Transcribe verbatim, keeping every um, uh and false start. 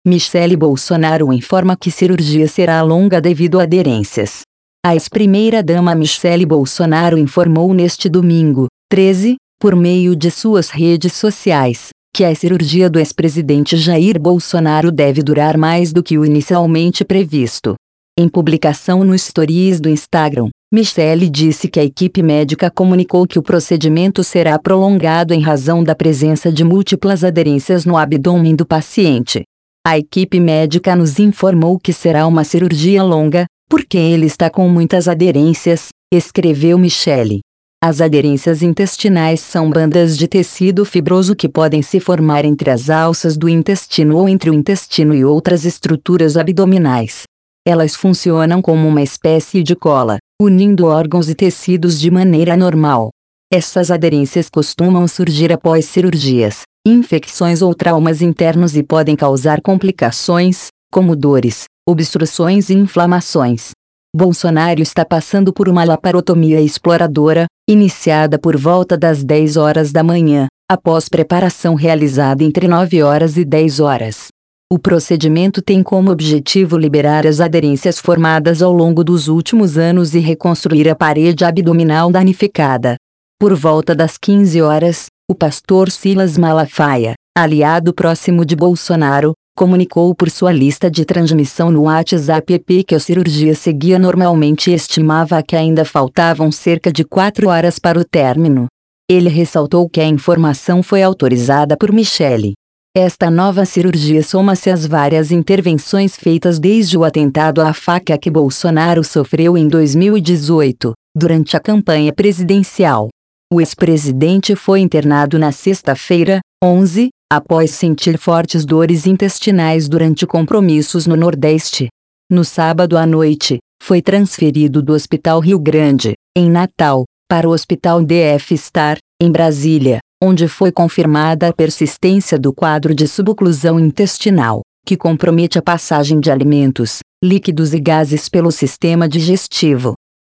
Michele Bolsonaro informa que cirurgia será longa devido a aderências. A ex-primeira-dama Michele Bolsonaro informou neste domingo, treze, por meio de suas redes sociais, que a cirurgia do ex-presidente Jair Bolsonaro deve durar mais do que o inicialmente previsto. Em publicação no Stories do Instagram, Michele disse que a equipe médica comunicou que o procedimento será prolongado em razão da presença de múltiplas aderências no abdômen do paciente. A equipe médica nos informou que será uma cirurgia longa, porque ele está com muitas aderências, escreveu Michele. As aderências intestinais são bandas de tecido fibroso que podem se formar entre as alças do intestino ou entre o intestino e outras estruturas abdominais. Elas funcionam como uma espécie de cola, unindo órgãos e tecidos de maneira normal. Essas aderências costumam surgir após cirurgias, infecções ou traumas internos e podem causar complicações, como dores, obstruções e inflamações. Bolsonaro está passando por uma laparotomia exploradora, iniciada por volta das dez horas da manhã, após preparação realizada entre nove horas e dez horas. O procedimento tem como objetivo liberar as aderências formadas ao longo dos últimos anos e reconstruir a parede abdominal danificada. Por volta das quinze horas, o pastor Silas Malafaia, aliado próximo de Bolsonaro, comunicou por sua lista de transmissão no WhatsApp que a cirurgia seguia normalmente e estimava que ainda faltavam cerca de quatro horas para o término. Ele ressaltou que a informação foi autorizada por Michele. Esta nova cirurgia soma-se às várias intervenções feitas desde o atentado à faca que Bolsonaro sofreu em dois mil e dezoito, durante a campanha presidencial. O ex-presidente foi internado na sexta-feira, onze, após sentir fortes dores intestinais durante compromissos no Nordeste. No sábado à noite, foi transferido do Hospital Rio Grande, em Natal, para o Hospital D F Star, em Brasília, onde foi confirmada a persistência do quadro de suboclusão intestinal, que compromete a passagem de alimentos, líquidos e gases pelo sistema digestivo.